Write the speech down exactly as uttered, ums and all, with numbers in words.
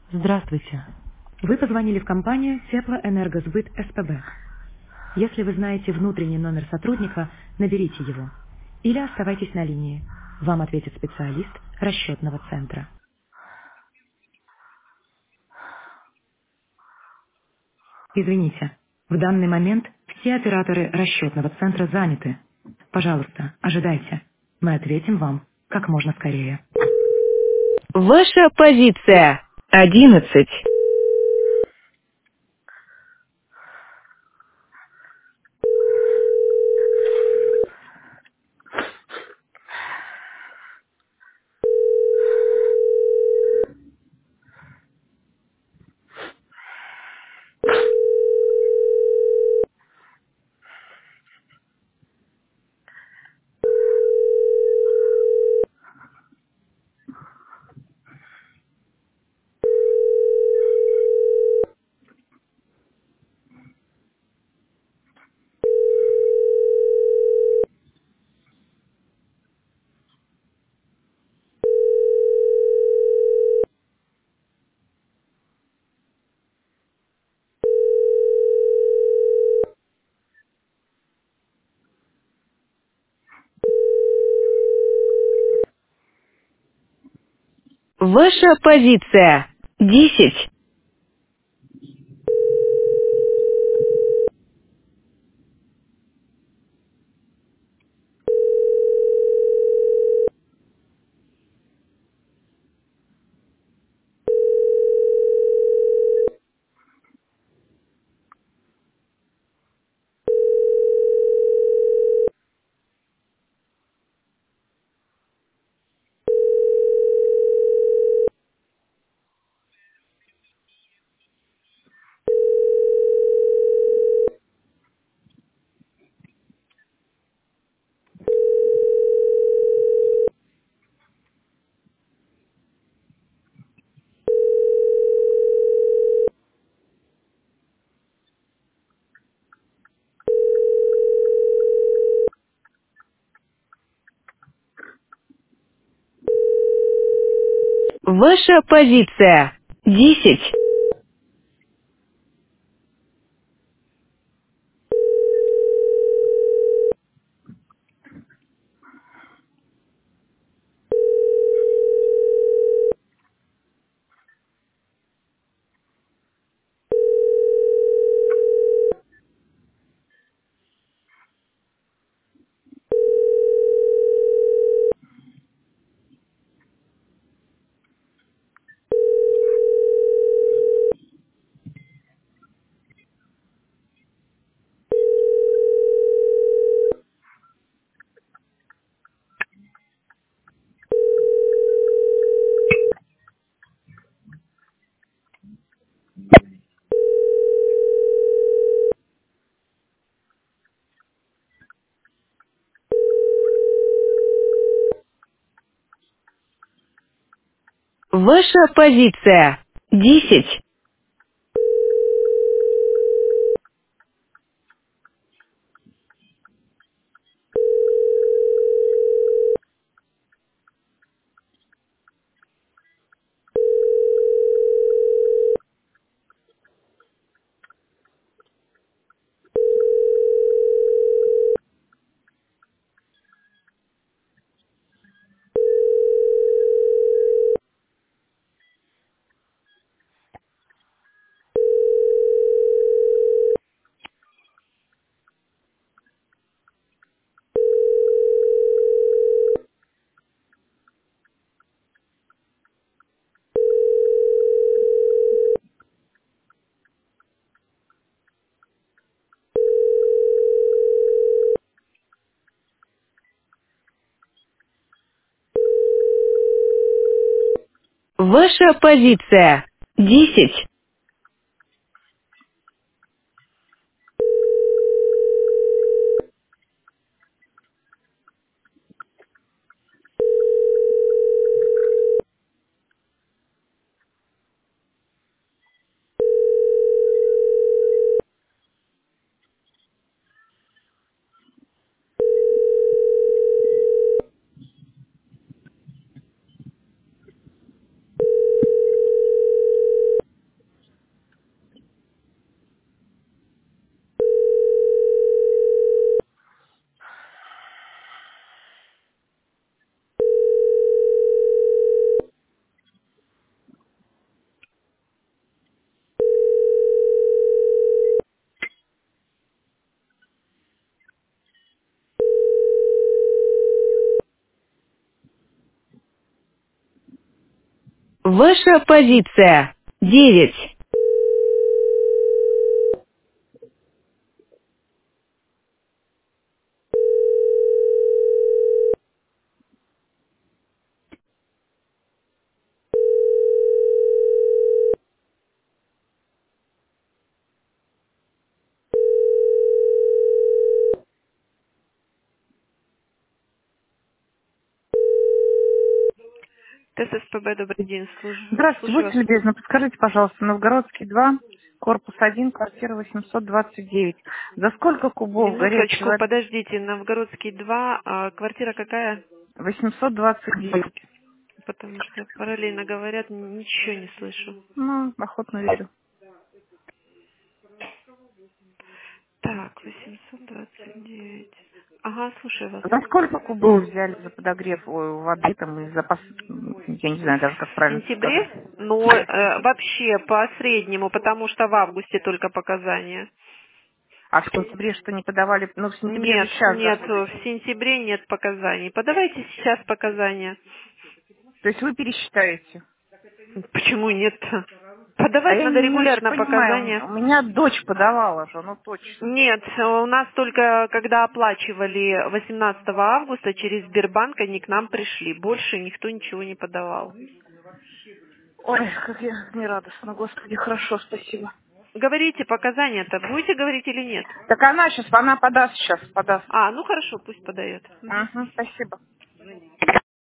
Здравствуйте. Вы позвонили в компанию Теплоэнергосбыт СПБ. Если вы знаете внутренний номер сотрудника, наберите его. Или оставайтесь на линии. Вам ответит специалист расчетного центра. Извините, в данный момент все операторы расчетного центра заняты. Пожалуйста, ожидайте. Мы ответим вам как можно скорее. Ваша позиция. Одиннадцать. Ваша позиция. Десять. Ваша позиция. Десять. Ваша позиция. Десять. Ваша позиция. Десять. Ваша позиция. девять. ТССПБ, добрый день, служ- Здравствуйте, слушаю вас. будьте любезны, подскажите, пожалуйста, Новгородский два, корпус один, квартира восемьсот двадцать девять. За сколько кубов горячей Минуточку, воды? подождите, Новгородский два, а квартира какая? восемьсот двадцать девять. Потому что параллельно говорят, ничего не слышу. Ну, охотно верю. Так, восемьсот двадцать девять. Ага, слушаю вас. За сколько кубов взяли за подогрев ой, воды там и запас, м, я не знаю даже, как В правильно сказать. сентябре? Но э, вообще по среднему, потому что в августе только показания. А в сентябре что не подавали? Ну, в сентябре же Нет, сейчас нет, должны быть. в сентябре нет показаний. Подавайте сейчас показания. То есть вы пересчитаете? Почему нет? А Подавать я надо не очень регулярно понимаю, показания. у меня дочь подавала же, ну точно. Нет, у нас только когда оплачивали восемнадцатого августа через Сбербанк, они к нам пришли. Больше никто ничего не подавал. Ой, как я нерадостна, господи, хорошо, спасибо. Говорите показания-то, будете говорить или нет? Так она сейчас, она подаст сейчас, подаст. А, ну хорошо, пусть подает. Мгм. Угу, спасибо.